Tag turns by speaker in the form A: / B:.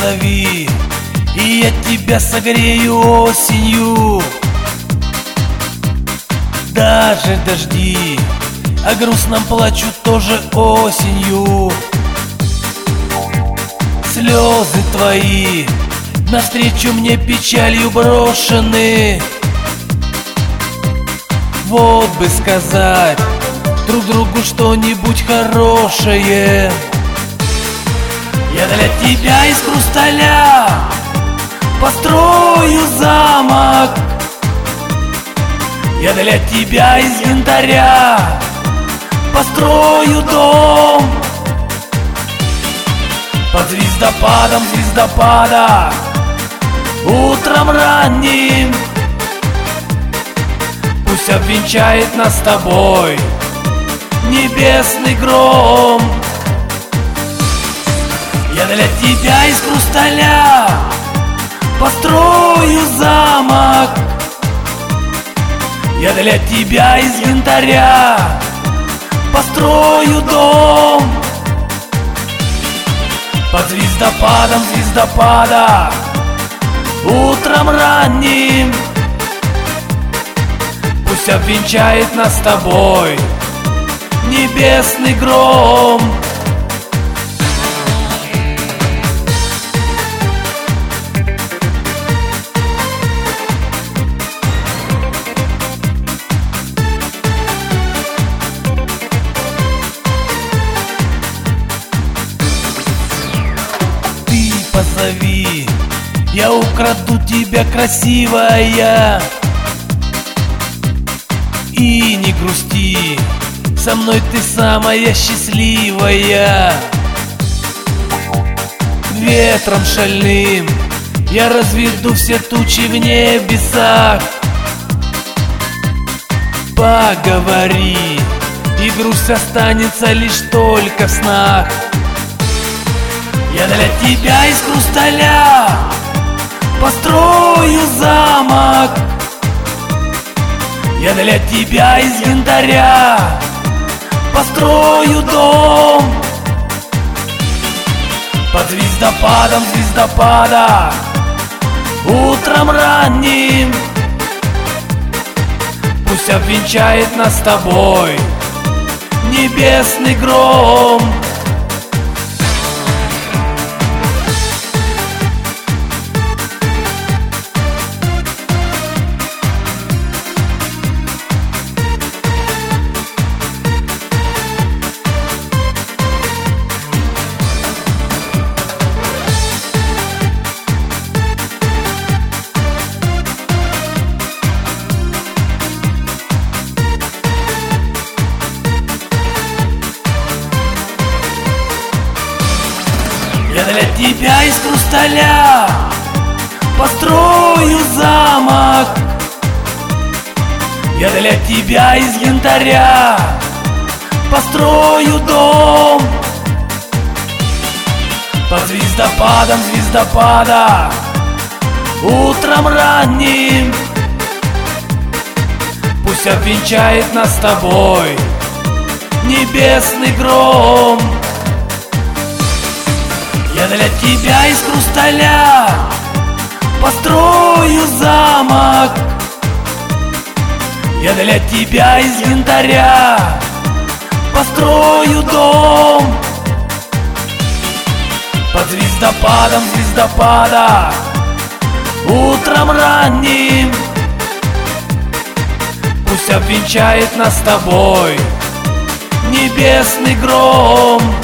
A: позови, и я тебя согрею осенью. Даже дожди о грустном плачут тоже осенью. Слезы твои навстречу мне печалью брошены. Вот бы сказать друг другу что-нибудь хорошее. Я для тебя из хрусталя построю замок. Я для тебя из янтаря построю дом. Под звездопадом звездопада утром ранним пусть обвенчает нас с тобой небесный гром. Я для тебя из хрусталя построю замок. Я для тебя из янтаря построю дом. Под звездопадом звездопада утром ранним пусть обвенчает нас с тобой небесный гром. Позови, я украду тебя, красивая. И не грусти, со мной ты самая счастливая. Ветром шальным я разведу все тучи в небесах. Поговори, и грусть останется лишь только в снах. Я для тебя из хрусталя построю замок. Я для тебя из янтаря построю дом. Под звездопадом звездопада утром ранним пусть обвенчает нас с тобой небесный гром. Я для тебя из хрусталя построю замок. Я для тебя из янтаря построю дом. Под звездопадом звездопада утром ранним пусть обвенчает нас с тобой небесный гром. Я для тебя из хрусталя построю замок. Я для тебя из янтаря построю дом. Под звездопадом звездопада утром ранним пусть обвенчает нас с тобой небесный гром.